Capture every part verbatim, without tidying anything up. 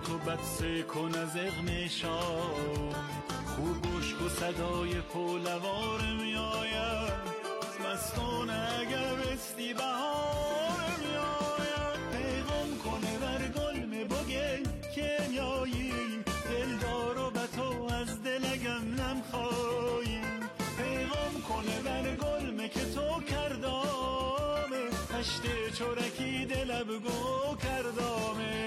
تو بدسه کن از اغمشام، خوب گوش و صدای پولوار می آید، مستانه اگر بستی بهار می آید. پیغام کنه بر گل می بگه که میایی، دلدار و به تو از دلگم نمخوایی. پیغام کنه بر گل می که تو کردامه، هشته چورکی دل بگو کردامه.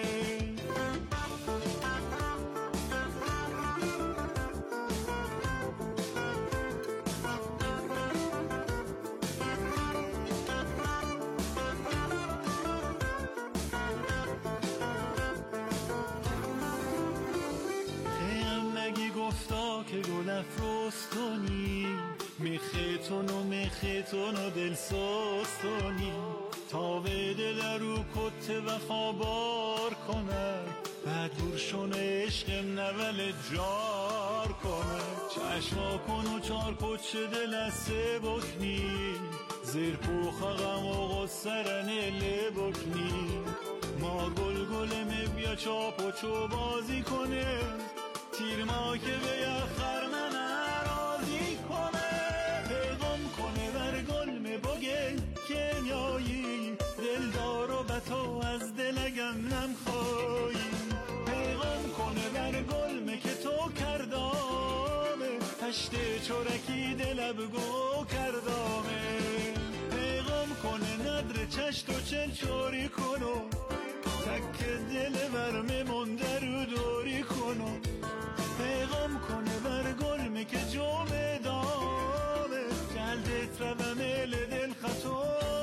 که گل افروستونی، میخیتون و میخیتون و دل سوستونی، تا به دل رو کت وفا بار کنه، بعد دورشون عشقم نول جار کنه. چشما کن و چار کچ دل از سه بکنی، زیر پوخ غم و غصرن لی بکنی. ما گل گل می بیا چاپ و چو بازی کنه، تیر ما که به یخر من عراضی کنه. پیغام کنه بر گل می بگه که میایی، دلدار و به تو از دلگم نمخوایی. پیغام کنه بر گل می که تو کردامه، هشته چورکی دل بگو کردامه. پیغام کنه ندر چشت و چل چوری کنو، تک دل برمه منده رو دوری کنو. پیغام کنه بر گل می که جوم دامه، جلدت رو و میل دل خطو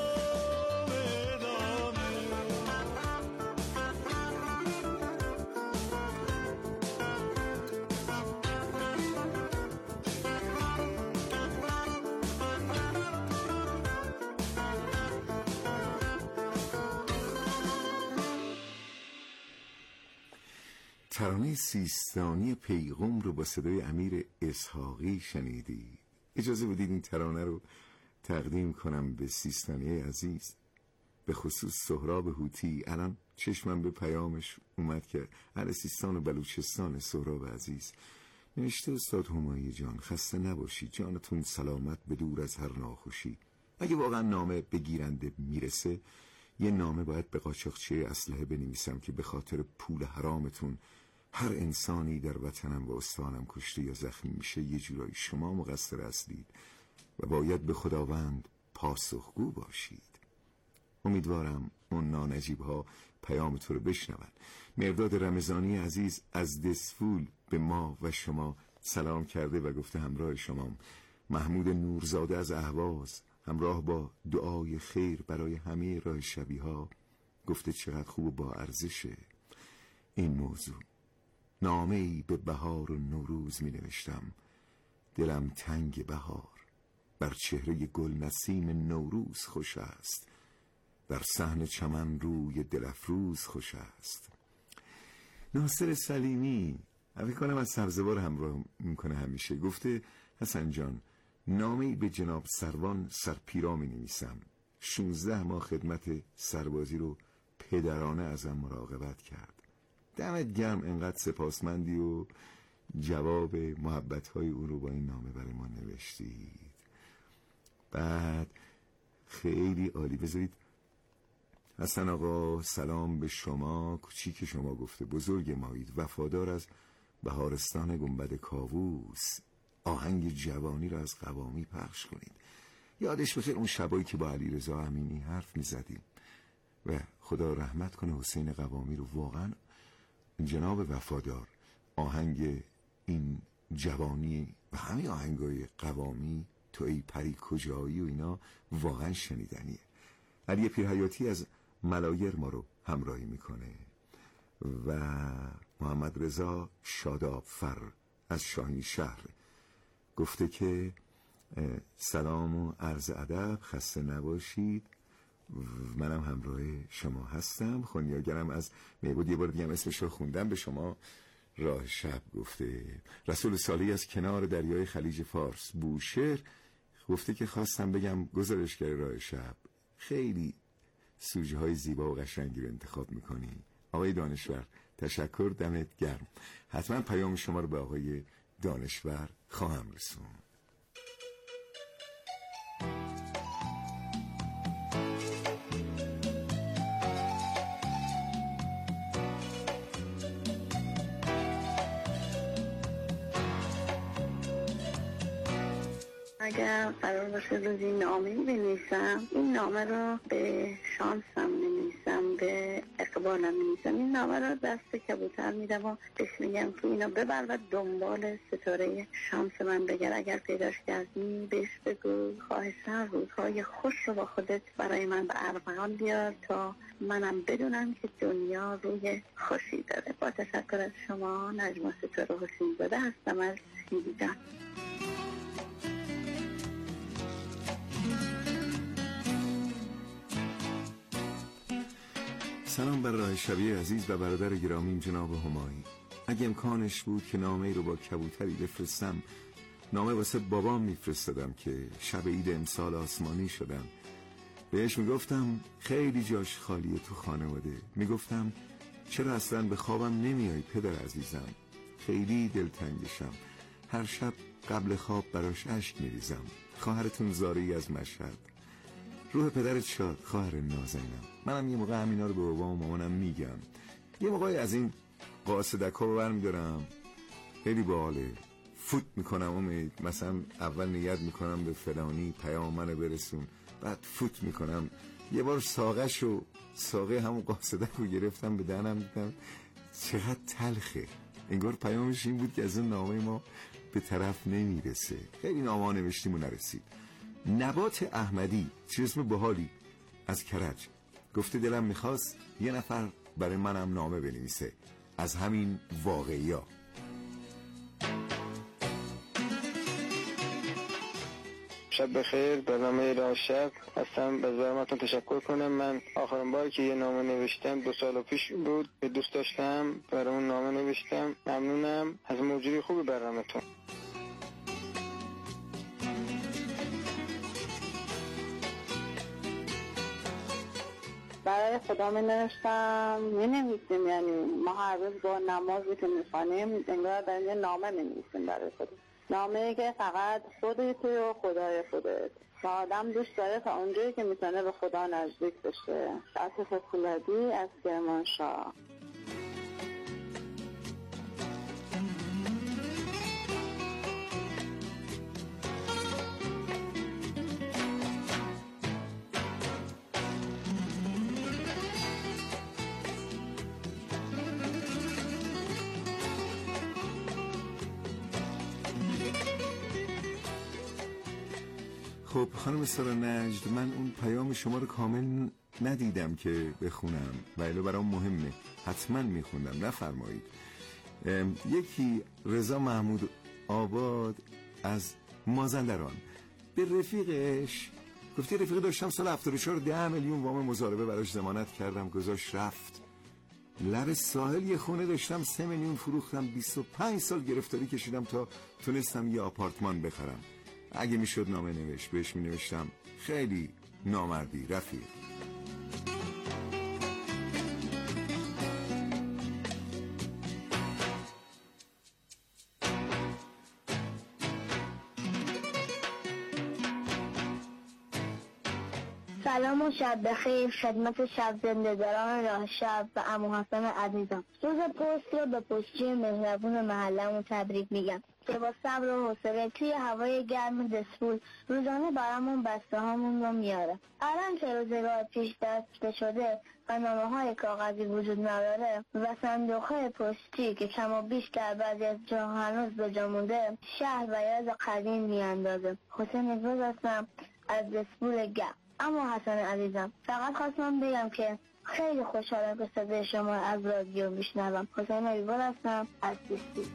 بدامه. ترانه سیستانی پیغام رو با صدای امیر اسحاقی شنیدید. اجازه بدید این ترانه رو تقدیم کنم به سیستانی عزیز، به خصوص سهراب هوتی. الان چشمم به پیامش اومد که اهل سیستان و بلوچستان. سهراب عزیز نوشته: استاد همایی جان، خسته نباشید، جانتون سلامت به دور از هر ناخوشی. اگه واقعا نامه به گیرنده میرسه، یه نامه باید به قاچاقچی اسلحه بنویسم که به خاطر پول حرامتون هر انسانی در وطنم و استانم کشته یا زخمی میشه، یه جورایی شما مقصر اصلید و باید به خداوند پاسخگو باشید. امیدوارم اون نانجیب ها پیام تو رو بشنون. مرداد رمضانی عزیز از دسفول به ما و شما سلام کرده و گفته همراه شما. محمود نورزاده از اهواز همراه با دعای خیر برای همه راه شبی ها گفته چقدر خوب و با ارزشه این موضوع. نامه ای به بهار و نوروز می نوشتم، دلم تنگ بهار، بر چهره گل نسیم نوروز خوش است، در صحن چمن روی دل افروز خوش است. ناصر سلیمی فکر کنم از سبزوار همراه میکنه همیشه، گفته حسن جان، نامه‌ای به جناب سروان سرپیرا می نویسم. شونزده ماه خدمت سربازی رو پدرانه ازم مراقبت کرد. دمت گرم، انقدر سپاسمندی و جواب محبت‌های او رو با این نامه برای ما نوشتید. بعد خیلی عالی. بذارید حسن آقا سلام به شما، کوچیک شما گفته بزرگ مایید، وفادار از بهارستان گنبد کاووس، آهنگ جوانی را از قوامی پخش کنید. یادش بخیر اون شبایی که با علیرضا امینی حرف می‌زدیم و خدا رحمت کنه حسین قوامی رو. واقعا جناب وفادار، آهنگ این جوانی و همه آهنگای قوامی، تو ای پری کجایی و اینا واقعا شنیدنیه. علی پیرحیاتی از ملایر ما رو همراهی میکنه و محمد رضا شاداب فر از شاهین شهر گفته که سلام و عرض ادب، خسته نباشید، منم همراه شما هستم. خونیاگرم از میبود، یه بار دیگه هم اسمش رو خوندم، به شما راه شب گفته. رسول صالحی از کنار دریای خلیج فارس بوشهر گفته که خواستم بگم گزارشگر راه شب، خیلی سوژه های زیبا و قشنگی رو انتخاب میکنی، آقای دانشور تشکر، دمت گرم. حتما پیام شما رو به آقای دانشور خواهم رسوند. اگر قرار باشه روزی نامه بنویسم، این نامه رو به شانسم بنویسم، به اقبالم بنویسم. این نامه رو دست کبوتر میدم و بهش میگم که اینو ببر و دنبال ستاره شانس من بگرد. اگر پیداش کردی بهش بگو خواهشاً روزهای خوش رو با خودت برای من به ارمغان بیار تا منم بدونم که دنیا روی خوشی داره. با تشکر از شما، نجما ستاره حسین زاده هستم از سیدیجان. سلام بر راه شبیه عزیز و برادر گرامیم جناب همایی. اگه امکانش بود که نامه رو با کبوتری بفرستم، نامه واسه بابام میفرستادم که شب عید امسال آسمانی شدم. بهش میگفتم خیلی جاش خالیه تو خانواده. میگفتم چرا اصلا به خوابم نمیای پدر عزیزم، خیلی دلتنگشم. هر شب قبل خواب براش اشک میریزم. خواهرتون زاری از مشهد. روح پدرت شاد خواهر نازنینم. منم یه موقع همینا رو به بابام و مامانم میگم. یه موقع از این قاصدکا رو برمیدارم، خیلی باحاله. فوت میکنم امید، مثلا اول نیت میکنم به فلانی پیام منو برسون، بعد فوت میکنم. یه بار ساقش و ساقه همون قاصدک رو گرفتم به دهنم، دیدم چقدر تلخه. انگار پیامش این بود که از اون نامه ما به طرف نمیرسه. خیلی نامه نوشتیم و نرسید. نبات احمدی، چه اسم باحالی، از کرج، گفته دلم میخواست یه نفر برای منم نامه بنویسه از همین واقعیا. شب بخیر، برنامه راه شب هستم. به زحمتتون تشکر کنم. من آخرین باری که یه نامه نوشتم دو سال پیش بود، به دوست داشتم برای اون نامه نوشتم. ممنونم از موجودی خوبی برنامه‌تون. برای خدا می نوشتم، می نویسیم، یعنی ما هر روز با نمازی که می خوانیم انگار در یه نامه می نویسیم برای خدا. نامه که فقط خودت و خدای خودت و آدم دوست داره تا اونجایی که میتونه به خدا نزدیک بشه. عاطف فولادی از کرمانشاه. خب خانم سارا نجد، من اون پیام شما رو کامل ندیدم که بخونم و الا برام مهمه، حتما میخوندم، نفرمایید. یکی رضا محمود آباد از مازندران به رفیقش گفتی رفیق داشتم سال هفتاد و چهار ده میلیون وام مضاربه براش ضمانت کردم، گذاشت رفت. لب ساحل یه خونه داشتم سه میلیون فروختم، بیست و پنج سال گرفتاری کشیدم تا تونستم یه آپارتمان بخرم. اگه میشد نامه نوشت بهش می نوشتم خیلی نامردی رفیق. سلام و شب بخیر خدمت شب زنده‌داران راه شب و عمو حسن عزیزم. روز پست رو به پستچی مهربون محله‌مون تبریک میگم که با صبر و حوصله توی هوای گرم دسپول روزانه برامون بسته هامون رو میاره. الان که روزگار پیش دست شده و نامه های کاغذی وجود نداره و صندوق های پستی که کم و بیش در بعضی از جا هنوز به جا مونده شهر و یاد قدیم میاندازه. حسین اگروز هستم از دسپول گرم. اما حسن عزیزم فقط خواستم بگم که خیلی خوشحالم که صدای شما از رادیو میشنوم. حسین اگروز هستم از دسپول.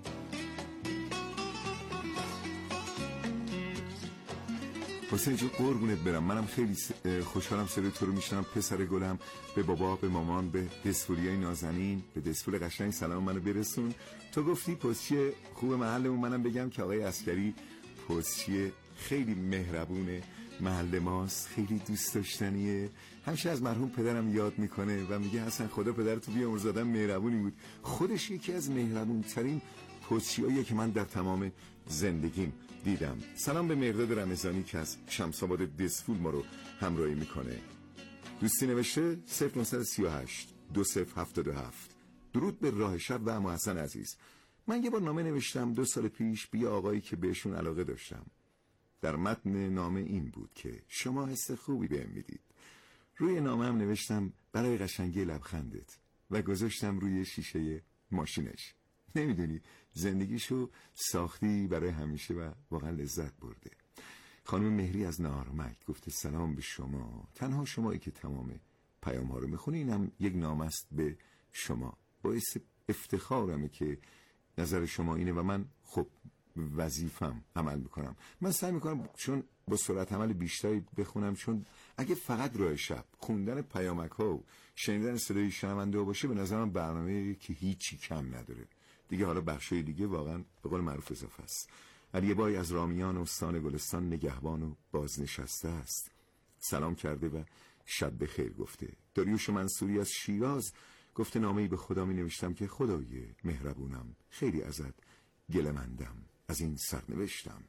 حسین جو قربونت برم، منم خیلی خوشحالم صدای تو رو میشنم پسر گلم. به بابا، به مامان، به دسپولیای نازنین، به دسپول قشنگ سلام منو برسون. تو گفتی پستچی خوب محلمون، منم بگم که آقای عسکری پستچی خیلی مهربونه. محل ماست، خیلی دوست داشتنیه. همیشه از مرحوم پدرم یاد میکنه و میگه حسن خدا پدرتو بیامرز، آدم مهربونی بود. خودش یکی از مهربون ترین پستچیاییه که من در تمام زندگیم دیدم. سلام به مرداد رمضانی که از شمس‌آباد دسفول ما رو همراهی میکنه. دوستی نوشته صفر نهصد و سی و هشت دو صفر هفتاد و هفت. درود به راه شب و عمو حسن عزیز. من یه بار نامه نوشتم دو سال پیش به آقایی که بهشون علاقه داشتم. در متن نامه این بود که شما حس خوبی بهم میدید. روی نامه هم نوشتم برای قشنگی لبخندت و گذاشتم روی شیشه ماشینش. نمیدونی زندگیشو ساختی برای همیشه و واقعا لذت برده. خانم مهری از نارمک گفته سلام به شما، تنها شمایی که تمام پیام ها رو میخونی. اینم یک نامه است به شما. باعث افتخارمه که نظر شما اینه و من خب وظیفم عمل میکنم. من سعی میکنم چون با سرعت عمل بیشتری بخونم، چون اگه فقط راه شب خوندن پیامک ها و شنیدن صدای شنونده ها باشه به نظرم برنامه که هیچی کم نداره دیگه. حالا بخشای دیگه واقعا به قول معروف اضافه است. علی بای از رامیان و استان گلستان نگهبان و بازنشسته است. سلام کرده و شب بخیر گفته. داریوش منصوری از شیراز گفته نامه‌ای به خدا می نوشتم که خدای مهربونم، خیلی ازت گله‌مندم از این سرنوشتم.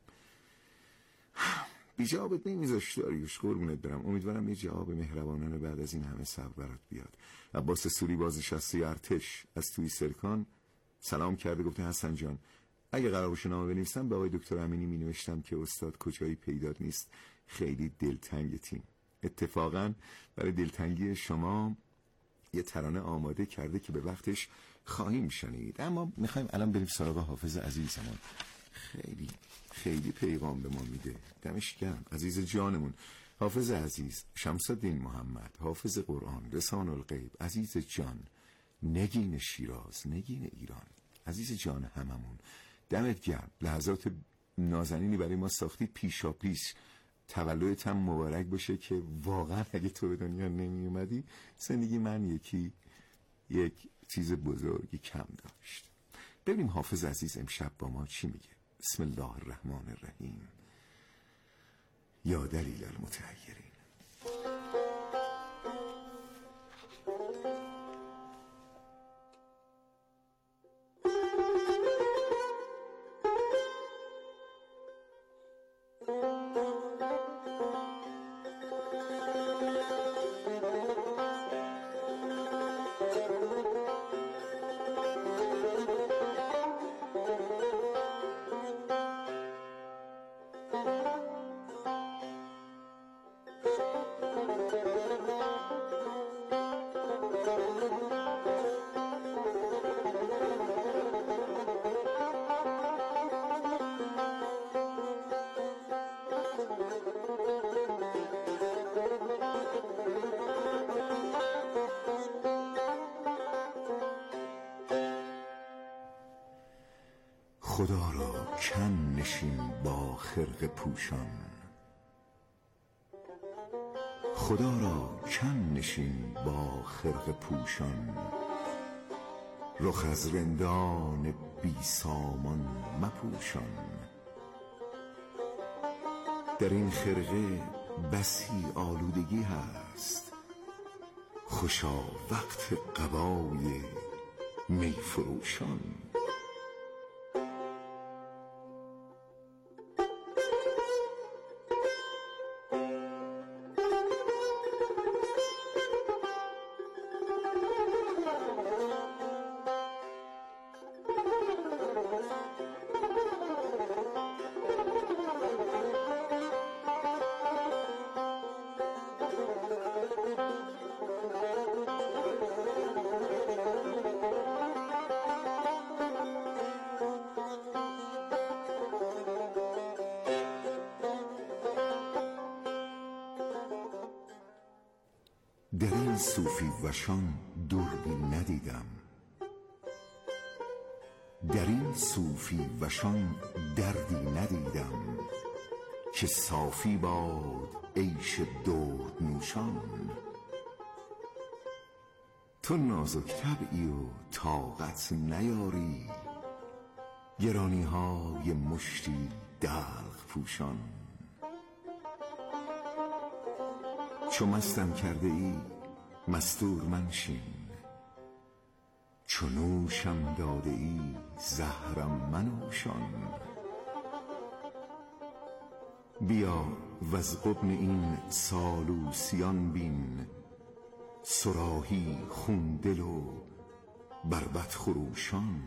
بی جوابت نمیذاشت داریوش، قربونت برم. امیدوارم یه جواب مهربانانه بعد از این همه صبر برات بیاد. عباس سوری بازنشسته ارتش از توی سرکان سلام کرده گفته حسن جان اگه قرار باشه نامه بنویسم به آقای دکتر امینی می نوشتم که استاد کجایی پیدات نیست، خیلی دلتنگ تیم. اتفاقا برای دلتنگی شما یه ترانه آماده کرده که به وقتش خواهیم شنید، اما میخوایم الان بریم سراغ حافظ عزیزمون. خیلی خیلی پیغام به ما میده، دمش گرم. عزیز جانمون حافظ عزیز، شمس‌الدین محمد، حافظ قرآن، رسان الغیب، عزیز جان، نگین شیراز، نگین ایران، عزیز جان هممون، دمت گرم. لحظات نازنینی برای ما ساختی. پیشا پیش تولدت هم مبارک باشه که واقعا اگه تو به دنیا نمی اومدی زندگی من یکی یک چیز بزرگی کم داشت. ببینیم حافظ عزیز امشب با ما چی میگه. بسم الله الرحمن الرحیم. یا دلیل المتحیرین. خدا را کن نشین با خرقه پوشان، خدا را کن نشین با خرقه پوشان، رخ از رندان بی سامان مپوشان. در این خرقه بسی آلودگی هست، خوشا وقت قبای می فروشان. در این صوفی وشان دردی ندیدم، در این صوفی وشان دردی ندیدم، که صافی باد عیش درد نوشان. تو نازک طبعی و طاقت نیاری، گرانی های مشتی دلق پوشان. چو مستم کرده ای مستور منشین، چو نوشم داده ای زهرم منوشان. بیا وز غبن این سالوسیان بین، صراحی خون دل و بربط خروشان.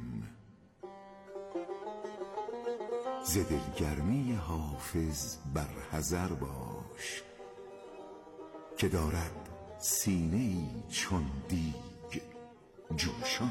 ز دلگرمی حافظ بر حذر باش، که دارد سینه ای چون دیگ جوشان.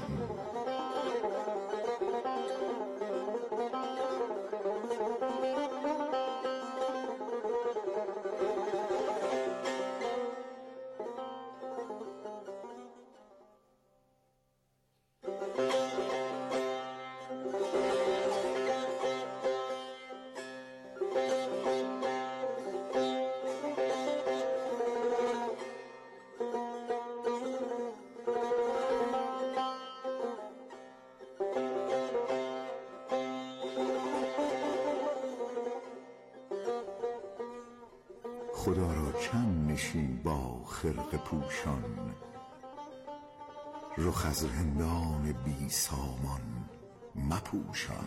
خدا را کم نشین با خرقه پوشان، رخ از رندان بی سامان مپوشان.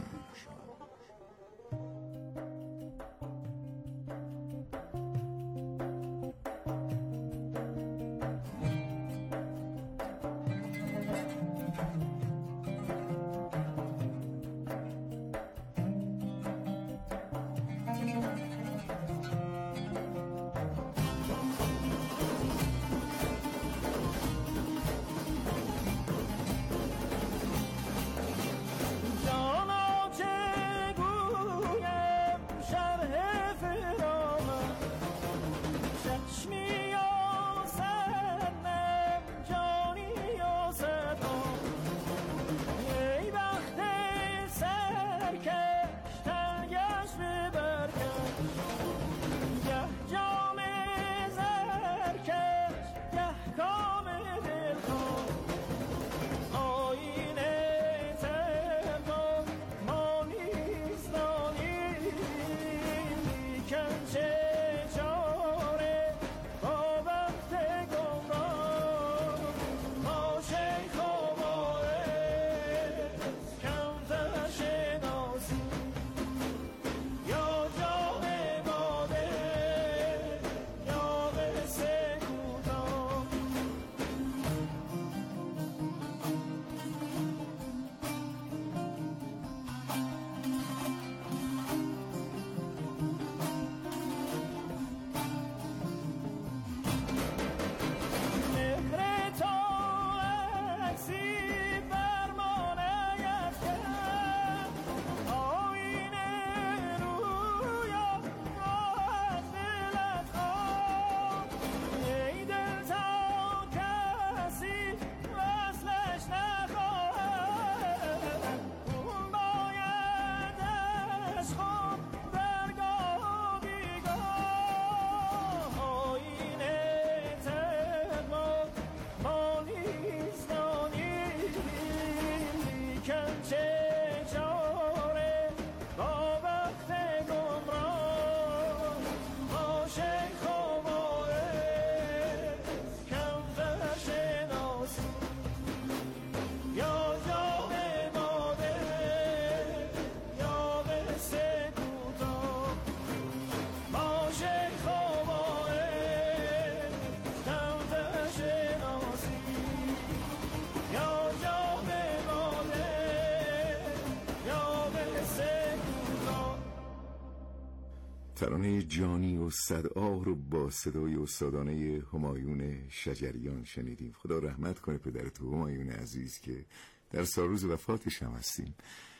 ترانه جانی و صدآه رو با صدای استادانه همایون شجریان شنیدیم. خدا رحمت کنه پدرت و همایون عزیز که در سالروز وفاتش هم هستیم،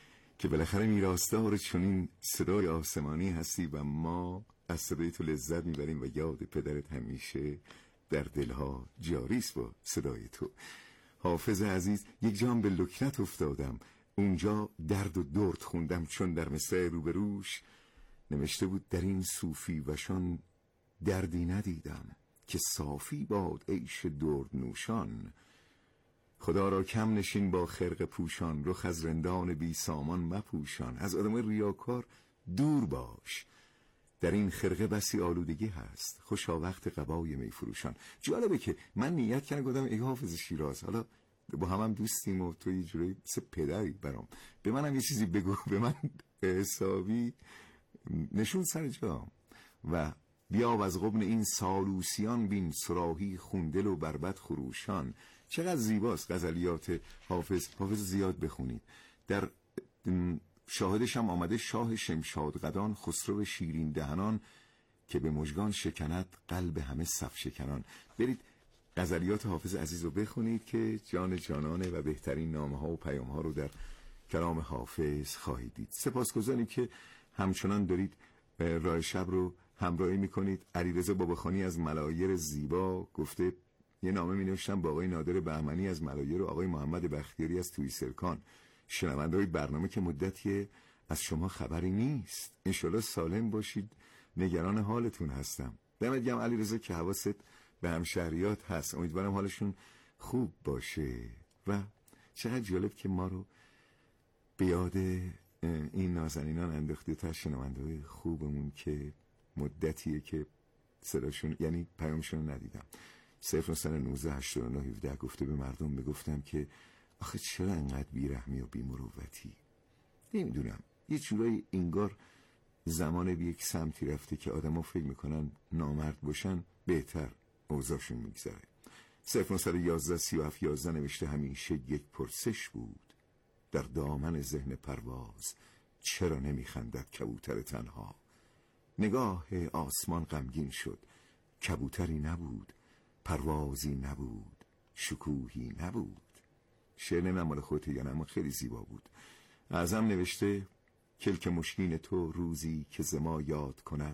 که بالاخره میراثدار چنین صدای آسمانی هستی و ما از صدای تو لذت میبریم و یاد پدرت همیشه در دلها جاری است با صدای تو. حافظ عزیز، یک جام به لکنت افتادم، اونجا درد و درد خوندم، چون در مصرع روبروش نوشته بود در این صوفی وشان دردی ندیدم، که صافی باد عیش درد نوشان. خدا را کم نشین با خرقه پوشان، رخ از رندان بی سامان مپوشان. از آدم ریاکار دور باش، در این خرقه بسی آلودگی هست، خوشا وقت قبای میفروشان. جالبه که من نیت کردم گفتم ای حافظ شیراز، حالا با هم هم دوستیم و تو یه جوری مثل پدری برام، به منم یه چیزی بگو. به من حسابی نشون سر جام و بیا و از غبن این سالوسیان بین صراحی خوندل و بربط خروشان. چقدر زیباست غزلیات حافظ. حافظ زیاد بخونید. در شاهدش هم آمده شاه شمشاد قدان، خسرو شیرین دهنان، که به مژگان شکند قلب همه صف شکنان. برید غزلیات حافظ عزیز رو بخونید که جان جانانه و بهترین نامه ها و پیام ها رو در کلام حافظ خواهید دید. سپاسگزاریم که همچنان دارید راه شب رو همراهی میکنید. علیرضا باباخانی از ملایر زیبا گفته یه نامه می نوشتم با آقای نادر بهمنی از ملایر و آقای محمد بختیاری از تویسرکان، شنونده‌های برنامه که مدتیه از شما خبری نیست. انشالله سالم باشید، نگران حالتون هستم. دمت گرم علیرضا که حواست به همشهریات هست. امیدوارم حالشون خوب باشه. و چقدر جالب که ما رو به یاد این نازنینان انداختی تا شنونده‌های خوبمون که مدتیه که صداشون یعنی پیامشون ندیدم. صفر سن نوزده هشتاد و نه هفده گفته به مردم بگفتم که آخه چرا انقدر بیرحمی و بی‌مروتی؟ نمیدونم، یه جورایی انگار زمان به یک سمتی رفته که آدم ها فکر میکنن نامرد باشن بهتر اوضاعشون میگذره. صفر نهصد و یازده سی و هفت یازده نوشته همیشه یک پرسش بود در دامن ذهن پرواز، چرا نمیخندد کبوتر تنها؟ نگاه آسمان غمگین شد، کبوتری نبود، پروازی نبود، شکوهی نبود. شعر نمیدونم مال خودت یا نه اما خیلی زیبا بود. اعظم نوشته کلک مشکین تو روزی که ز ما یاد کند.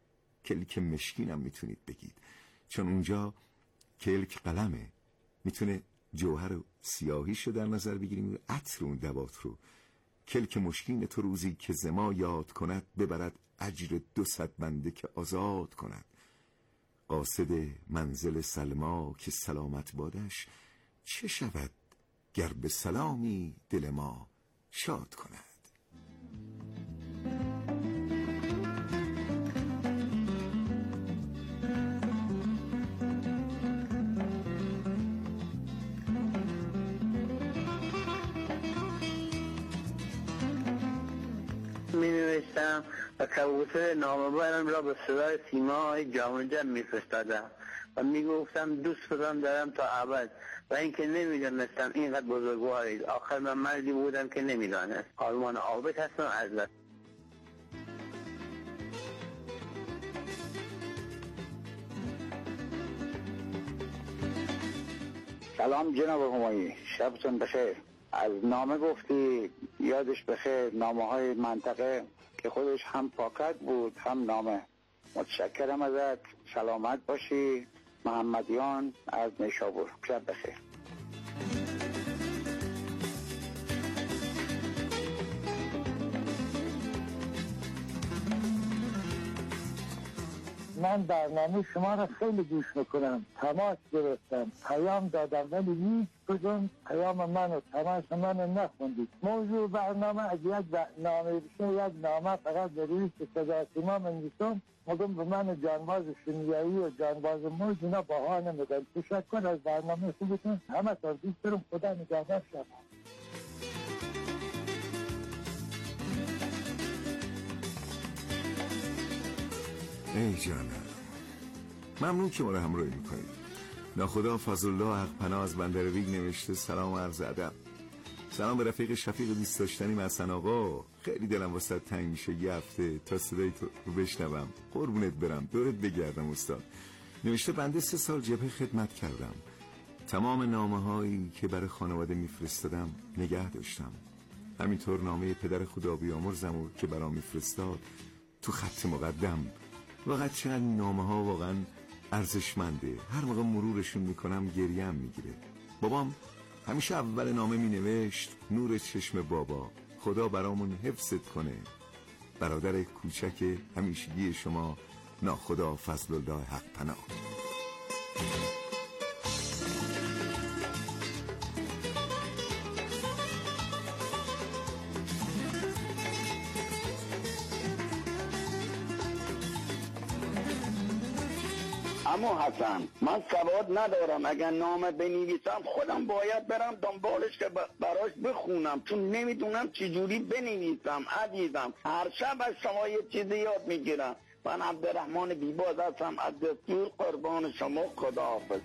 کلک مشکینم میتونید بگید چون اونجا کلک قلمه، میتونه جوهر و سیاهیشو در نظر بگیریم، عطر اون دوات رو. کلک مشکین تو روزی که ز ما یاد کند، ببرد اجر دو صد بنده که آزاد کند. قاصد منزل سلما که سلامت بادش، چه شود گر به سلامی دل ما شاد کند. می نوشتم و کبوتر نامه‌برم را به صدای سیمای جام جم می فرستادم و می گفتم دوست دارم دارم تا ابد و اینکه نمیدانستم اینقدر بزرگوارید. آخر من مردی بودم که نمیدانست. آرمان عابد هستم از لطف. سلام جناب همایی، شبتون بخیر. از نامه گفتی یادش بخیر، نامه های منطقه که خودش هم پاکت بود هم نامه. متشکرم ازت، سلامت باشی. محمدیان از نیشابور، شب بخیر. من برنامه شما را خیلی گوش میکنم، تماس گرفتم، پیام دادم ولی هیچ کدوم پیام منو تماس منو نخوندید. موضوع برنامه از یک نامه بشه یک نامه فقط به روی صدا سیما منویسم، مگم به من جانباز شیمیایی و جانباز موج اینا بها نمیدن. تشکر از برنامه خوبتون، همه تا دوست دارم. خدا نگهدار شما. ای جانم، ممنون که ما رو همراهی میکنید. ناخدا فضل الله حق پناه از بندر ریگ نوشته سلام و عرض ادب. سلام به رفیق شفیق دوست داشتنی حسن آقا، خیلی دلم واسه تنگ میشه یه هفته تا صدای تو رو بشنوم. قربونت برم، دورت بگردم استاد. نوشته بنده سه سال جبهه خدمت کردم، تمام نامه هایی که برای خانواده میفرستادم نگه داشتم. همینطور نامه پدر خدا بیامرزم و که برام میفرستاد تو خط مقدم. واقعا چند نامه ها واقعا ارزشمنده، هر موقع مرورشون میکنم گریم میگیره. بابام همیشه اول نامه مینوشت نور چشم بابا، خدا برامون حفظت کنه. برادر کوچک همیشگی شما، ناخدا فضل الله حق پناه. اما حسن من سواد ندارم، اگر نامه بنویسم خودم باید برم دنبالش که براش بخونم، چون نمیدونم چجوری بنویسم. عزیزم هر شب از شما یه چیزی یاد میگیرم. من عبدالرحمن بیباز هستم از دستور. قربان شما، خداحافظ.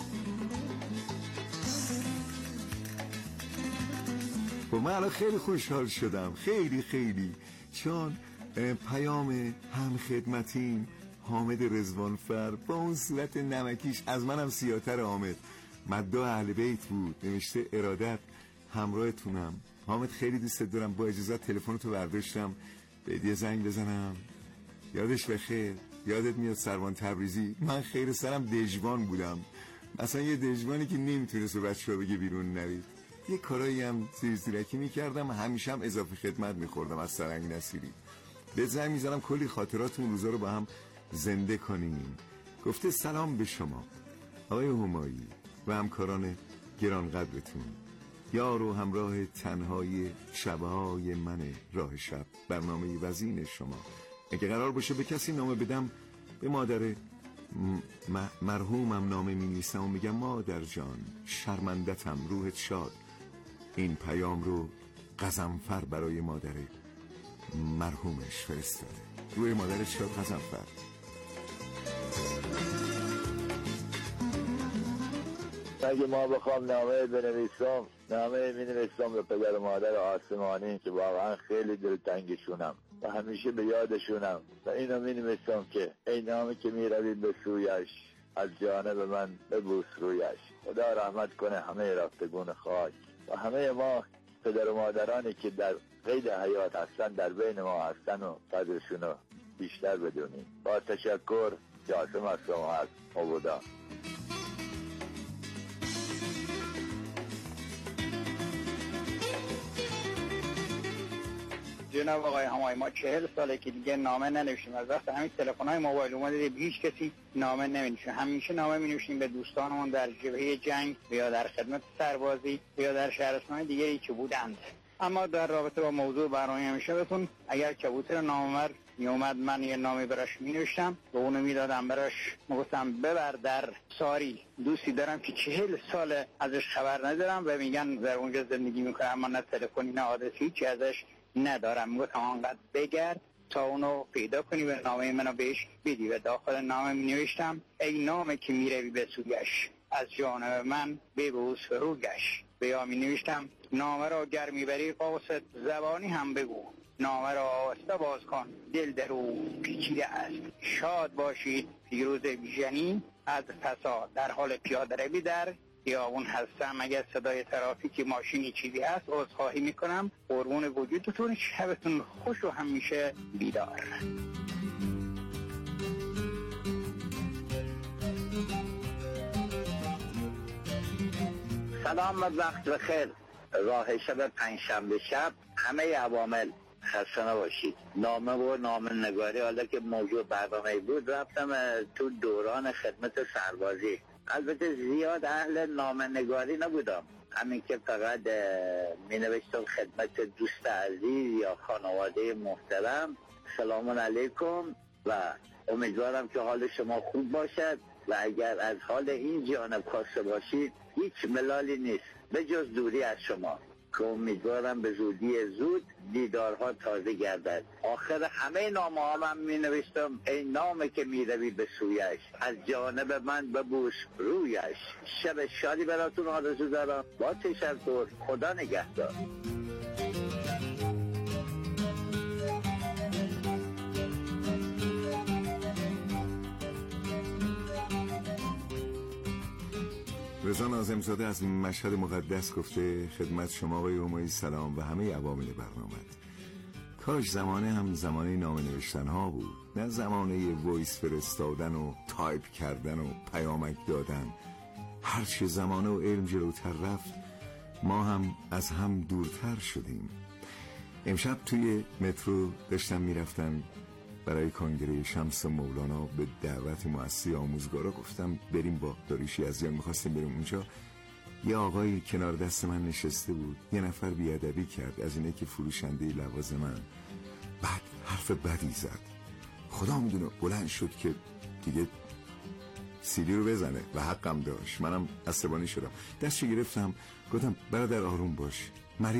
و من الان خیلی خوشحال شدم، خیلی خیلی، چون پیام هم خدمتیم حامد رضوانفر با اون صورت نمکیش از منم سیاتر. حامد مدعا اهل بیت بود، نوشته ارادت همراهتونم. حامد خیلی دوست دارم، با اجازه تلفنتو برداشتم به یه زنگ بزنم. یادش بخیر، یادت میاد سروان تبریزی؟ من خیر سرم دژوان بودم، اصلا یه دژوانی که نمیتونست به بچه‌ها بگه بیرون نرید. یه کارایی هم زیر زیرکی میکردم، همیشه هم اضافه خدمت میخوردم از سرنگ نصیری. به زنگ میزنم کلی خاطرات اون روزا رو با هم زنده کنیم. گفته سلام به شما آقای همایی و همکاران گرانقدرتون، یار و همراه تنهای شبهای من راه شب، برنامه وزین شما. اگه قرار باشه به کسی نامه بدم، به مادر م- مرحومم نامه می نیستم و میگم مادر جان شرمندتم، روحت شاد. این پیام رو قزنفر برای مادر مرحومش فرستاده. روی مادرش شاد قزنفر. اگه ما بخوام نامه بنویسم، نامه می نویسم به پدر و مادر آسمانی که واقعا خیلی دلتنگشونم و همیشه به یادشونم و اینو می نویسم که ای نامه که می روی به سویش، از جانب من ببوس رویش. خدا رحمت کنه همه رفتگون خاک و همه ما پدر و مادرانی که در قید حیات هستن، در بین ما هستن و قدرشون رو بیشتر بدونیم. با تشکر، جاسم از شما هست. مبودا. جناب آقای همایی، ما چهل ساله که دیگه نامه ننوشتیم. از وقت همین تلفن‌های موبایل اومده به هیچ کسی نامه نمی‌نویسیم. همیشه نامه می‌نویسیم به دوستانمون در جبهه جنگ یا در خدمت سربازی یا در شهرستان‌های دیگری که بودند. اما در رابطه با موضوع برنامه امشبتون، اگر کبوتر نامور میومد من یه نامه براش مینوشتم و اونو میدادم براش، میگفتم ببر در ساری، دوستی دارم که چهل ساله ازش خبر ندارم و میگن در اونجا زندگی میکنم، اما نه تلفنی نه آدرسی هیچی ازش ندارم. میگفتم آنقدر بگرد تا اونو پیدا کنی و نامه منو بهش بدی. و داخل نامه مینوشتم ای نامه که میروی به سویش، از جانب من ببوس رویش. به یا مینوشتم نامه را گر میبری قاصد، زبانی هم بگو، نامه را آسته باز کن، دل در او پیچیده است. شاد باشید پیروز بیژنی از فساد، در حال پیاده روی در خیابون هستم. اگر صدای ترافیک ماشینی چیزی هست عذرخواهی میکنم. قربون وجودتون، شبتون خوش و همیشه بیدار. سلام و وقت بخیر. راه شب پنجشنبه شب همه عوامل خسته نباشید. نامه و نامه نگاری، حالا که موضوع برنامه بود، رفتم تو دوران خدمت سربازی. البته زیاد اهل نامه نگاری نبودم، همین که فقط می نوشتم خدمت دوست عزیز یا خانواده محترم سلام علیکم و امیدوارم که حال شما خوب باشد و اگر از حال این جانب خواسته باشید هیچ ملالی نیست به جز دوری از شما، که امیدوارم به زودی زود دیدارها تازه گردد. آخر همه نامه ها من می نوشتم ای نامه که می روی به سویش، از جانب من ببوس رویش. شب شادی براتون آرزو دارم. با تشکر، خدا نگهدار. رضا ناظم‌زاده از مشهد مقدس گفته خدمت شما آقای همایی سلام و همه عوامل برنامه. کاش زمانه هم زمانه نامه نوشتن ها بود، نه زمانه وایس فرستادن و تایپ کردن و پیامک دادن. هرچه زمانه و علم جلوتر رفت ما هم از هم دورتر شدیم. امشب توی مترو داشتم میرفتم برای کنگره شمس مولانا، به دعوت مؤسسه آموزگارا گفتم بریم با داریوش یزدیان، میخواستیم بریم اونجا. یه آقایی کنار دست من نشسته بود، یه نفر بیادبی کرد از اینه که فروشنده لوازمن، بعد حرف بدی زد. خدا میدونه بلند شد که دیگه سیدی رو بزنه و حقم داشت. منم عصبانی شدم، دستش گرفتم گفتم برادر آروم باش،